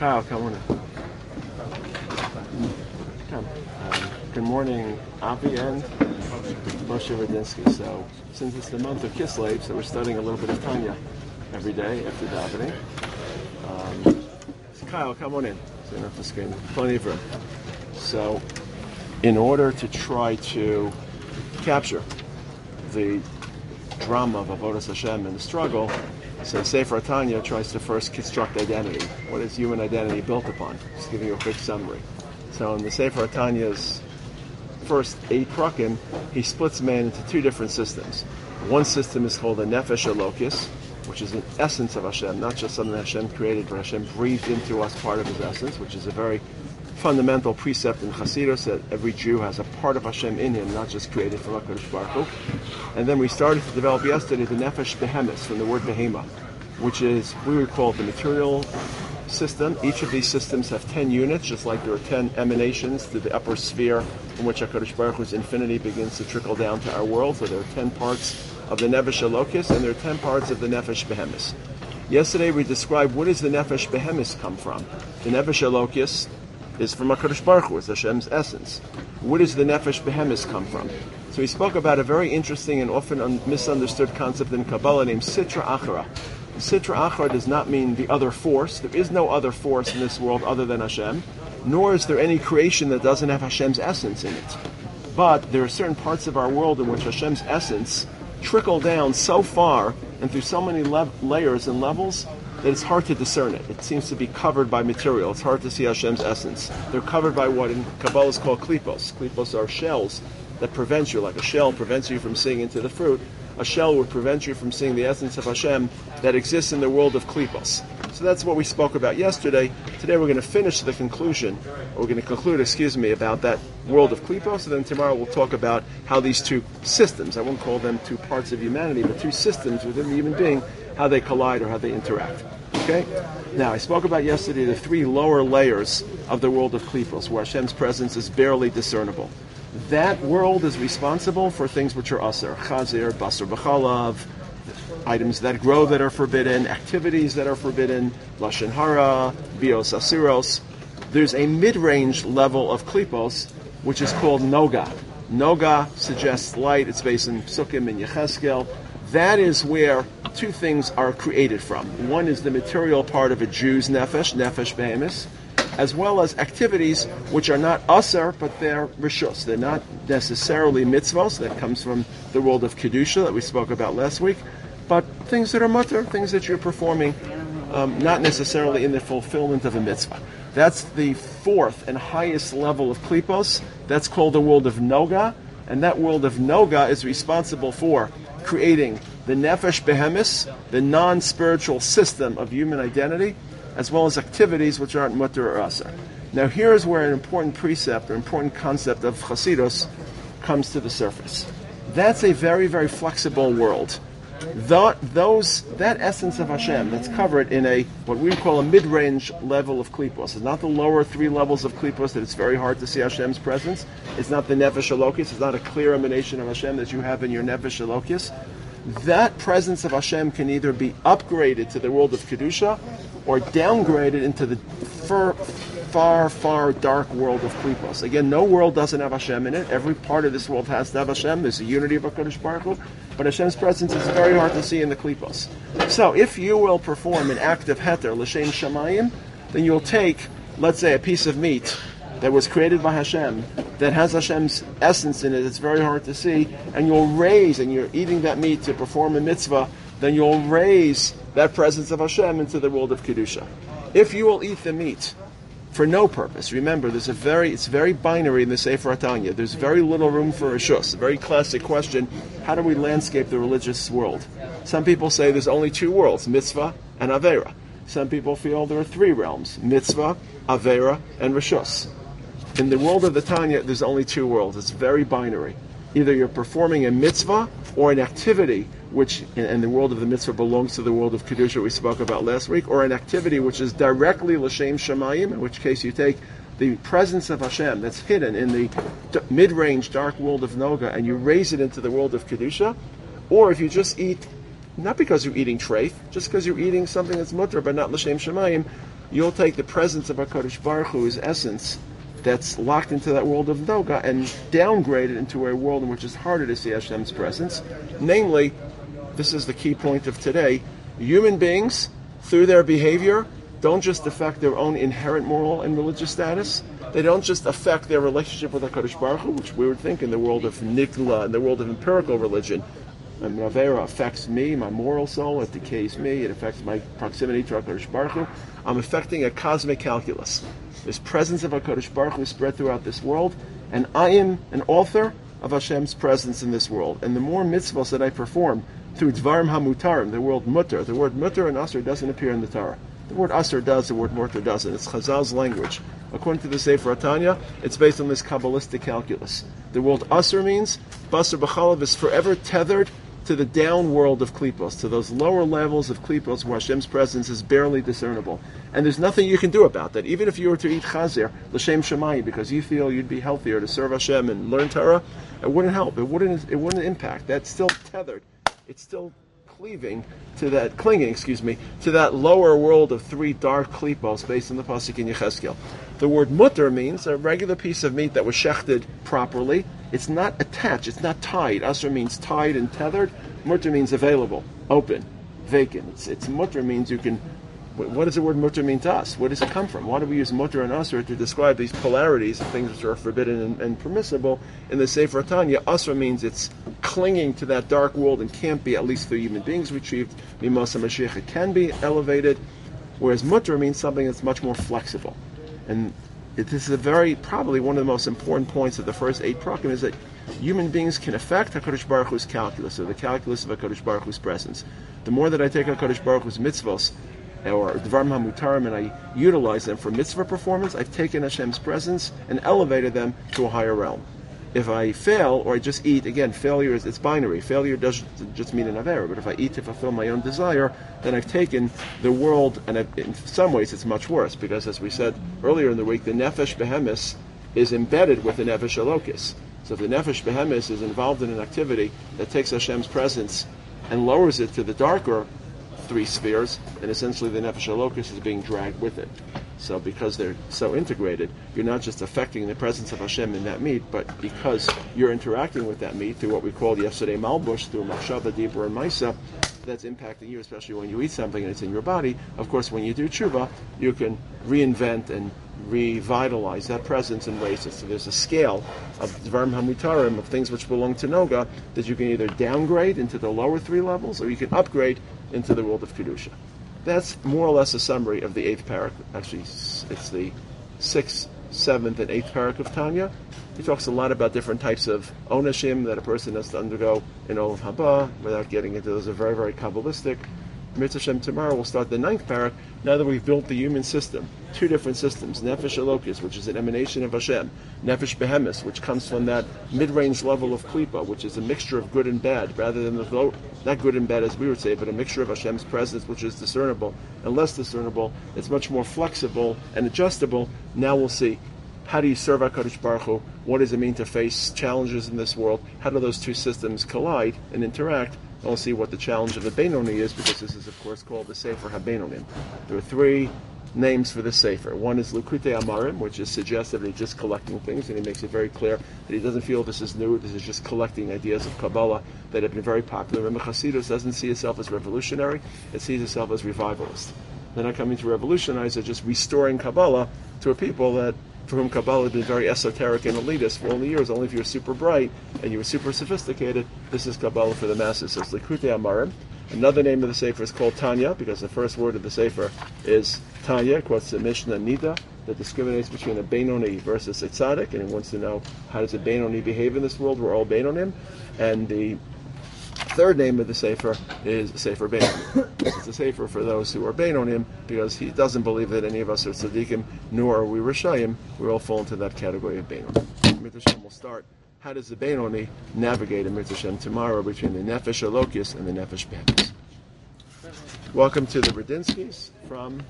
Kyle, come on in. Come. Good morning, Avi and Moshe Radinsky. So, since it's the month of Kislev, so we're studying a little bit of Tanya every day after davening. So Kyle, come on in. So enough the screen. Plenty of room. So, in order to try to capture the drama of Avodas Hashem and the struggle, so Sefer Tanya tries to first construct identity. What is human identity built upon? Just giving you a quick summary. So in the Sefer Tanya's first 8 prakim, he splits man into 2 different systems. One system is called the Nefesh Elokis, which is an essence of Hashem, not just something that Hashem created, but Hashem breathed into us part of His essence, which is a very fundamental precept in Chassidus that every Jew has a part of Hashem in him, not just created from HaKadosh Baruch Hu. And then we started to develop yesterday the Nefesh Behemis, from the word Behema, which is, we would call it the material system. Each of these systems have 10 units, just like there are 10 emanations to the upper sphere from which HaKadosh Baruch Hu's infinity begins to trickle down to our world. So there are 10 parts of the Nefesh Elokis, and there are 10 parts of the Nefesh Behemis. Yesterday we described where does the Nefesh Behemis come from. The Nefesh Elokis is from HaKadosh Baruch Hu, it's Hashem's essence. Where does the Nefesh Behemis come from? So he spoke about a very interesting and often misunderstood concept in Kabbalah named Sitra Achara. Sitra Achara does not mean the other force. There is no other force in this world other than Hashem, nor is there any creation that doesn't have Hashem's essence in it. But there are certain parts of our world in which Hashem's essence trickle down so far and through so many layers and levels that it's hard to discern it. It seems to be covered by material. It's hard to see Hashem's essence. They're covered by what in Kabbalah is called klipos. Klipos are shells that prevent you, like a shell prevents you from seeing into the fruit. A shell would prevent you from seeing the essence of Hashem that exists in the world of klipos. So that's what we spoke about yesterday. Today we're going to finish the conclusion, or we're going to conclude, about that world of klipos, and then tomorrow we'll talk about how these 2 systems, I won't call them 2 parts of humanity, but 2 systems within the human being, how they collide or how they interact. Okay? Now, I spoke about yesterday the 3 lower layers of the world of klipos, where Hashem's presence is barely discernible. That world is responsible for things which are aser, chazir, basar b'chalav, items that grow that are forbidden, activities that are forbidden, lashon hara, bios asiros. There's a mid-range level of klipos, which is called noga. Noga suggests light. It's based in Sukkim and Yecheskel. That is where 2 things are created from. One is the material part of a Jew's nefesh behemis, as well as activities which are not aser, but they're rishus. They're not necessarily mitzvos. That comes from the world of kedusha that we spoke about last week, but things that are mutter, things that you're performing, not necessarily in the fulfillment of a mitzvah. That's the 4th and highest level of klipos. That's called the world of noga, and that world of noga is responsible for creating the nefesh behemis, the non-spiritual system of human identity, as well as activities which aren't mutter or aser. Now here is where an important precept or important concept of Chassidus comes to the surface. That's a very, very flexible world. That essence of Hashem that's covered in what we call a mid-range level of klipos. It's not the lower 3 levels of klipos that it's very hard to see Hashem's presence. It's not the nefesh elokis. It's not a clear emanation of Hashem that you have in your nefesh elokis. That presence of Hashem can either be upgraded to the world of kedusha or downgraded into the far, far dark world of klipos. Again, no world doesn't have Hashem in it. Every part of this world has to have Hashem. There's a unity of HaKadosh Baruch Hu, but Hashem's presence is very hard to see in the klipos. So if you will perform an act of heter, l'shem shamayim, then you'll take, let's say, a piece of meat that was created by Hashem, that has Hashem's essence in it, it's very hard to see, and you're eating that meat to perform a mitzvah, then you'll raise that presence of Hashem into the world of kedusha. If you will eat the meat for no purpose, remember, it's very binary in the Sefer Tanya. There's very little room for rishus. A very classic question: how do we landscape the religious world? Some people say there's only 2 worlds, mitzvah and avera. Some people feel there are 3 realms, mitzvah, avera, and rishus. In the world of the Tanya, there's only 2 worlds. It's very binary. Either you're performing a mitzvah or an activity which, in the world of the mitzvah, belongs to the world of kedusha we spoke about last week, or an activity which is directly l'shem shamayim, in which case you take the presence of Hashem that's hidden in the mid-range dark world of noga and you raise it into the world of kedusha, or if you just eat, not because you're eating treif, just because you're eating something that's mutter but not l'shem shamayim, you'll take the presence of HaKadosh Baruch Hu, his essence, that's locked into that world of Noga, and downgrade it into a world in which it's harder to see Hashem's presence. Namely, this is the key point of today, human beings, through their behavior, don't just affect their own inherent moral and religious status. They don't just affect their relationship with HaKadosh Baruch Hu, which we would think in the world of Nikla, in the world of empirical religion. Avera affects me, my moral soul, it decays me, it affects my proximity to HaKadosh Baruch Hu. I'm affecting a cosmic calculus. This presence of HaKadosh Baruch Hu is spread throughout this world, and I am an author of Hashem's presence in this world. And the more mitzvahs that I perform through Dvarim HaMutarim, the word mutar, the word mutar and asr doesn't appear in the Torah. The word asr does, the word mutar doesn't. It's Chazal's language. According to the Sefer Tanya, it's based on this Kabbalistic calculus. The word asr means, basar b'chalav is forever tethered to the down world of klipos, to those lower levels of klipos where Hashem's presence is barely discernible. And there's nothing you can do about that. Even if you were to eat chazer, l'shem shamayim, because you feel you'd be healthier to serve Hashem and learn Torah, it wouldn't help. It wouldn't impact. That's still tethered. It's still clinging to that lower world of three dark klipos based on the pasuk in Yechezkel. The word mutter means a regular piece of meat that was shechted properly. It's not attached, it's not tied. Asr means tied and tethered. Mutter means available, open, vacant. It's mutter means you can. What does the word mutter mean to us? Where does it come from? Why do we use mutter and asr to describe these polarities of things which are forbidden and permissible? In the Sefer Tanya, asr means it's clinging to that dark world and can't be, at least through human beings, retrieved. Mimos HaMashiach, it can be elevated. Whereas mutter means something that's much more flexible. And this is probably one of the most important points of the first 8 prakim, is that human beings can affect HaKadosh Baruch Hu's calculus, or the calculus of HaKadosh Baruch Hu's presence. The more that I take HaKadosh Baruch Hu's mitzvos, or Dvarim HaMutarim, and I utilize them for mitzvah performance, I've taken Hashem's presence and elevated them to a higher realm. If I fail, or I just eat, again, failure it's binary. Failure doesn't just mean an avera, but if I eat to fulfill my own desire, then I've taken the world, and in some ways it's much worse, because as we said earlier in the week, the nefesh behemis is embedded with the nefesh elokis. So if the nefesh behemis is involved in an activity that takes Hashem's presence and lowers it to the darker 3 spheres, and essentially the nefesh elokis is being dragged with it. So because they're so integrated, you're not just affecting the presence of Hashem in that meat, but because you're interacting with that meat through what we called yesterday malbush, through machshava, dibur, and maisa, that's impacting you, especially when you eat something and it's in your body. Of course, when you do tshuva, you can reinvent and revitalize that presence in ways. So there's a scale of Dvarim HaMutarim, of things which belong to Noga, that you can either downgrade into the lower 3 levels, or you can upgrade into the world of Kedusha. That's more or less a summary of the 8th parak. Actually, it's the 6th, 7th, and 8th parak of Tanya. He talks a lot about different types of onashim that a person has to undergo in Olam Haba, without getting into those. Are very, very Kabbalistic. Mitzvah Hashem, tomorrow we'll start the 9th parak. Now that we've built the human system, 2 different systems: Nefesh Elokis, which is an emanation of Hashem; Nefesh Behemis, which comes from that mid-range level of Klipa, which is a mixture of good and bad, rather than not good and bad as we would say, but a mixture of Hashem's presence, which is discernible and less discernible. It's much more flexible and adjustable. Now we'll see, how do you serve HaKadosh Baruch Hu? What does it mean to face challenges in this world? How do those 2 systems collide and interact? And we'll see what the challenge of the Benoni is, because this is, of course, called the Sefer HaBenonim. There are 3 names for the Sefer. One is Likutei Amarim, which is suggestive that he's just collecting things, and he makes it very clear that he doesn't feel this is new, this is just collecting ideas of Kabbalah that have been very popular. Remember, Chassidus doesn't see itself as revolutionary, it sees itself as revivalist. They're not coming to revolutionize, they're just restoring Kabbalah to a people that for whom Kabbalah has been very esoteric and elitist for all the years. Only if you're super bright and you're super sophisticated, this is Kabbalah for the masses. So it's Likutei Amarim. Another name of the Sefer is called Tanya, because the first word of the Sefer is Tanya, quotes the Mishnah Nida, that discriminates between a Benoni versus a Tzaddik, and he wants to know, how does a Benoni behave in this world? We're all Benonim. And the third name of the Sefer is Sefer Beinonim. It's a Sefer for those who are Beinonim, because he doesn't believe that any of us are Tzaddikim, nor are we Rishayim. We all fall into that category of Beinonim. Mitzvah Hashem will start. How does the Benoni navigate in Mitzvah Hashem tomorrow between the Nefesh Elokis and the Nefesh Behemis? Welcome to the Radinskis from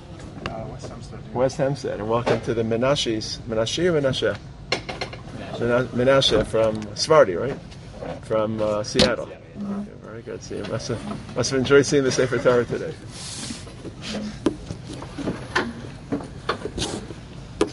West Hempstead, and welcome to the Menashis. Menashe or Menashe? Menashe from Svardi, right? From Seattle. Okay, very good. See you. Must have enjoyed seeing the Sefer Torah today.